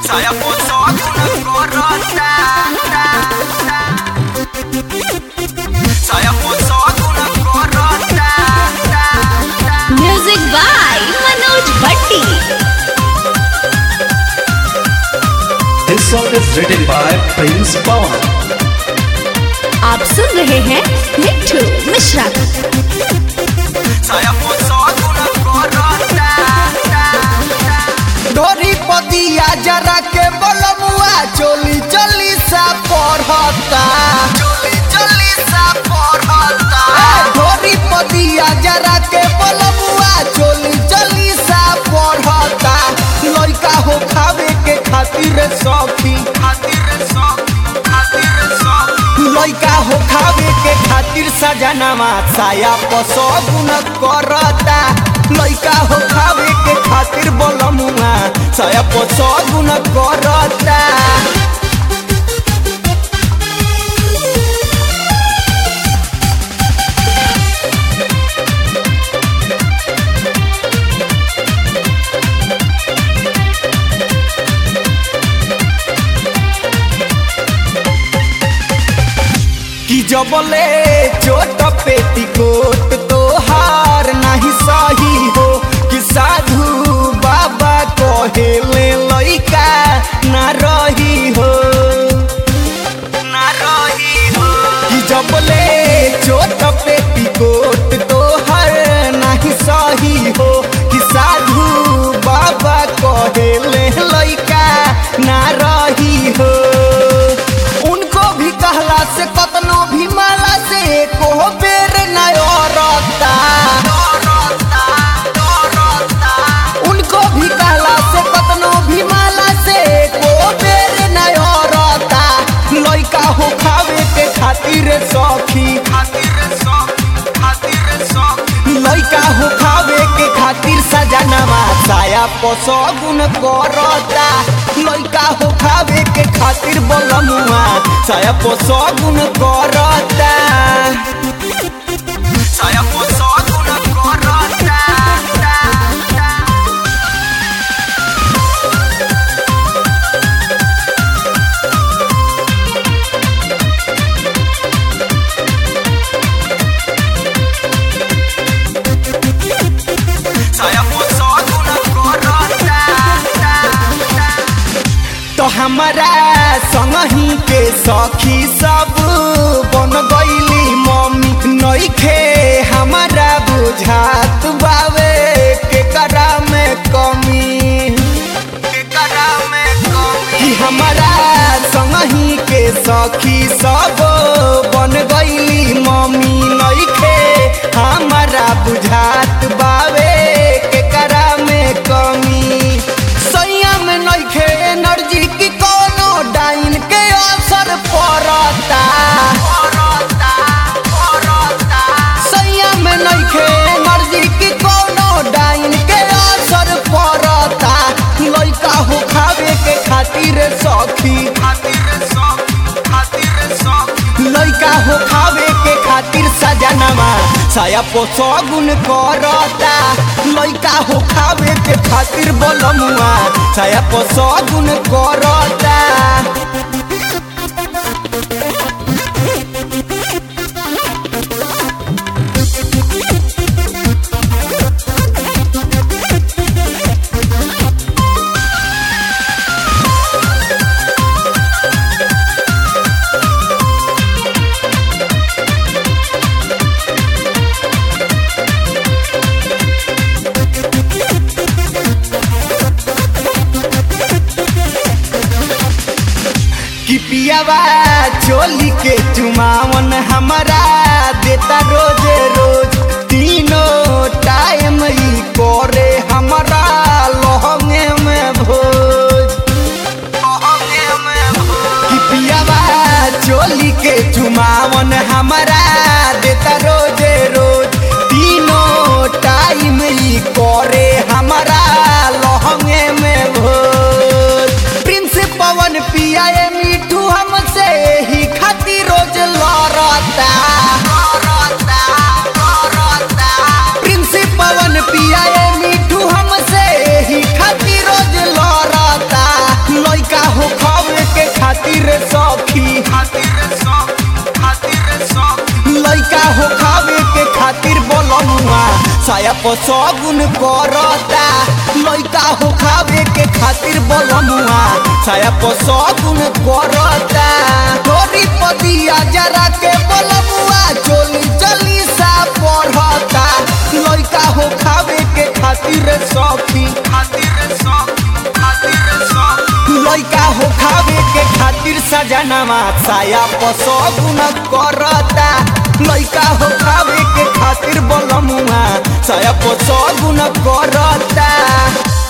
Saya poso korota. Saya poso korota. Music by Manoj Bhatti. This song is written by Prince Pawan. आप सुन रहे हैं मिट्ठू Mishra. Saya poso korota. डोरी पदिया जरा के बलमुआ चोली चली सा पढ़ता Joli sa porhota. डोरी पदिया जरा के बलमुआ चोली चली सा पढ़ता लइका हो खावे के खातिर सखी लइका हो खावे के खातिर सजनावा साया पसगुन करता लइका हो खावे के खातिर बलमुआ साया पसगुन करता कि जबले चोट पेटीकोट तोहार नहीं सही हो कि साधु बाबा कहेले लइका ना रही हो कि जबले चोट पेटीकोट तोहार नहीं सही हो कि साधु बाबा कहेले लइका ना रही हो उनको भी कहला से कतनो भी माला से को बेर नयरता उनको भी कहला से कतनो भी माला से को बेर नयरता लइका हो खावे के खातिर सखी लइका हो खावे के खातिर सजनवा साया पसगुन करता लइका हो खावे के खातिर बलमुआ साया पसगुन करता Saya poso korota. Saya poso korota. तो हमारा संगही के सखी सब बन गईली मम्मी नइखे हमारा बुझात बावे के करा में कमी कि हमारा संगही के सखी सब बन गईली मम्मी नइखे हमारा बुझात बावे के करा में कमी सैया में नइखे एनर्जी की कोनो डाइन के असर पड़ता सैया में नइखे एनर्जी की कोनो डाइन के असर पड़ता लइका हो खावे के खातिर सखी लइका हो खावे के खातिर सजनवा साया पसगुन करता लइका हो खावे के खातिर बलमुआ साया पसगुन करता कि पियावा चोली के चुमावन हमारा देता रोजे रोज तीनों टाइम ही करे हमारा लहंगे में भोज कि पियावा चोली के चुमावन हमारा देता रोजे रोज तीनों टाइम ही करे हमारा लहंगे में भोज प्रिंस पवन पिया मिठू हमसे ही खातिर रोज लड़ता प्रिंस पवन पिया मिठू हमसे साया पसगुन करता लइका हो खावे के खातिर बलमुआ साया पसगुन करता तोरी पदिया जरा के बलमुआ चोली चली सा पढ़ता लइका हो खावे के खातिर सखी लइका हो खावे के खातिर सजनावा साया पसगुन करता लइका हो खावे के खातिर बलमुआ साया पसगुन करता